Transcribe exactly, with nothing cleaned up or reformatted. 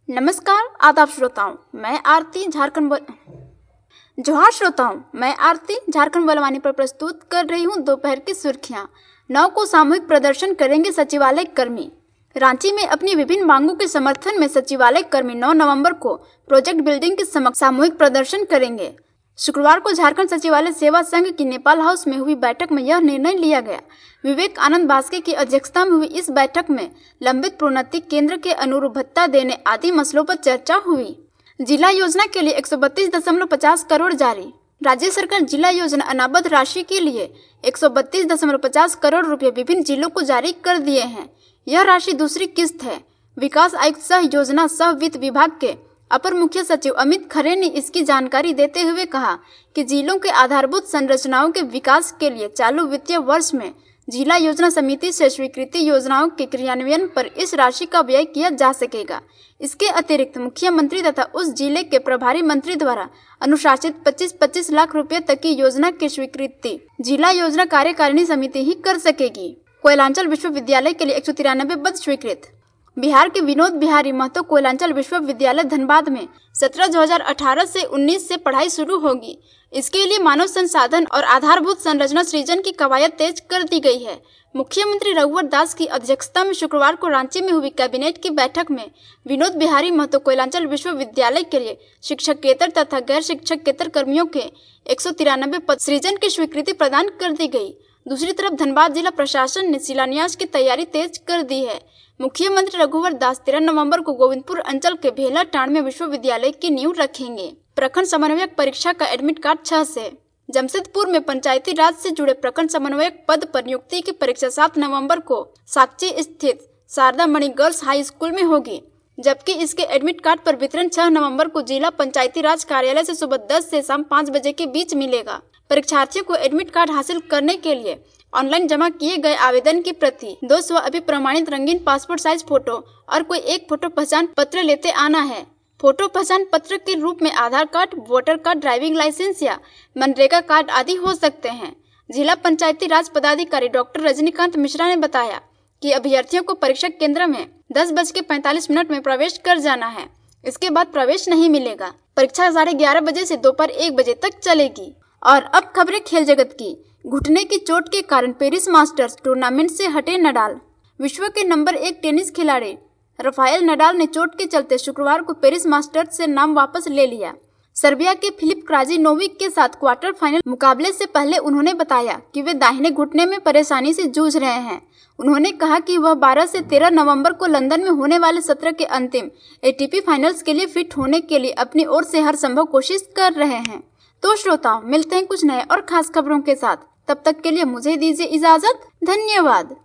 नमस्कार आदाब श्रोताओं, मैं आरती झारखंड बोल जोहार श्रोताओं मैं आरती झारखंड बलवानी पर प्रस्तुत कर रही हूँ दोपहर की सुर्खियाँ। नौ को सामूहिक प्रदर्शन करेंगे सचिवालय कर्मी। रांची में अपनी विभिन्न मांगों के समर्थन में सचिवालय कर्मी नौ नवंबर को प्रोजेक्ट बिल्डिंग के समक्ष सामूहिक प्रदर्शन करेंगे। शुक्रवार को झारखंड सचिवालय सेवा संघ की नेपाल हाउस में हुई बैठक में यह निर्णय लिया गया। विवेक आनंद बास्के की अध्यक्षता में हुई इस बैठक में लंबित प्रोन्नति केंद्र के अनुरूप भत्ता देने आदि मसलों पर चर्चा हुई। जिला योजना के लिए एक सौ बत्तीस दशमलव पचास करोड़ जारी। राज्य सरकार जिला योजना अनाबद्ध राशि के लिए एक सौ बत्तीस दशमलव पचास करोड़ रुपए विभिन्न जिलों को जारी कर दिए हैं। यह राशि दूसरी किस्त है। विकास आयुक्त सह योजना सह वित्त विभाग के अपर मुख्य सचिव अमित खरे ने इसकी जानकारी देते हुए कहा कि जिलों के आधारभूत संरचनाओं के विकास के लिए चालू वित्तीय वर्ष में जिला योजना समिति से स्वीकृति योजनाओं के क्रियान्वयन पर इस राशि का व्यय किया जा सकेगा। इसके अतिरिक्त मुख्यमंत्री तथा उस जिले के प्रभारी मंत्री द्वारा अनुशासित पच्चीस पच्चीस लाख रुपए तक की योजना की स्वीकृति जिला योजना कार्यकारिणी समिति ही कर सकेगी। कोयलांचल विश्वविद्यालय के लिए एक सौ तिरानबे पद स्वीकृत। बिहार के विनोद बिहारी महतो कोयलांचल विश्वविद्यालय धनबाद में सत्रह दो हजार अठारह से उन्नीस से पढ़ाई शुरू होगी। इसके लिए मानव संसाधन और आधारभूत संरचना सृजन की कवायद तेज कर दी गई है। मुख्यमंत्री रघुवर दास की अध्यक्षता में शुक्रवार को रांची में हुई कैबिनेट की बैठक में विनोद बिहारी महतो कोयलांचल विश्वविद्यालय के लिए शिक्षकेतर तथा गैर शिक्षकेतर कर्मियों के एक सौ तिरानबे पद सृजन की स्वीकृति प्रदान कर दी गई। दूसरी तरफ धनबाद जिला प्रशासन ने शिलान्यास की तैयारी तेज कर दी है। मुख्यमंत्री रघुवर दास तेरह नवंबर को गोविंदपुर अंचल के भेला टांड में विश्वविद्यालय की नींव रखेंगे। प्रखंड समन्वयक परीक्षा का एडमिट कार्ड छह से। जमशेदपुर में पंचायती राज से जुड़े प्रखंड समन्वयक पद पर नियुक्ति की परीक्षा सात नवंबर को साकची स्थित Sharda Mani girls high school में होगी, जबकि इसके एडमिट कार्ड पर वितरण छह नवंबर को जिला पंचायती राज कार्यालय से सुबह दस से शाम पाँच बजे के बीच मिलेगा। परीक्षार्थियों को एडमिट कार्ड हासिल करने के लिए ऑनलाइन जमा किए गए आवेदन की प्रति, दो स्व अभिप्रमाणित रंगीन पासपोर्ट साइज फोटो और कोई एक फोटो पहचान पत्र लेते आना है। फोटो पहचान पत्र के रूप में Aadhaar card, voter card, driving licence या मनरेगा कार्ड आदि हो सकते हैं। जिला पंचायती राज पदाधिकारी डॉक्टर रजनीकांत मिश्रा ने बताया कि अभ्यर्थियों को परीक्षा केंद्र में दस बज के पैंतालीस मिनट में प्रवेश कर जाना है। इसके बाद प्रवेश नहीं मिलेगा। परीक्षा साढ़े ग्यारह बजे से दोपहर एक बजे तक चलेगी। और अब खबरें खेल जगत की। घुटने की चोट के कारण पेरिस मास्टर्स टूर्नामेंट से हटे नडाल। विश्व के नंबर एक टेनिस खिलाड़ी राफेल नडाल ने चोट के चलते शुक्रवार को पेरिस मास्टर्स से नाम वापस ले लिया। सर्बिया के फिलिप क्राजिनोविक के साथ क्वार्टर फाइनल मुकाबले से पहले उन्होंने बताया कि वे दाहिने घुटने में परेशानी से जूझ रहे हैं। उन्होंने कहा कि वह बारह से तेरह नवंबर को लंदन में होने वाले सत्र के अंतिम एटीपी फाइनल्स के लिए फिट होने के लिए अपनी ओर से हर संभव कोशिश कर रहे हैं। तो श्रोताओं, मिलते हैं कुछ नए और खास खबरों के साथ। तब तक के लिए मुझे दीजिए इजाजत। धन्यवाद।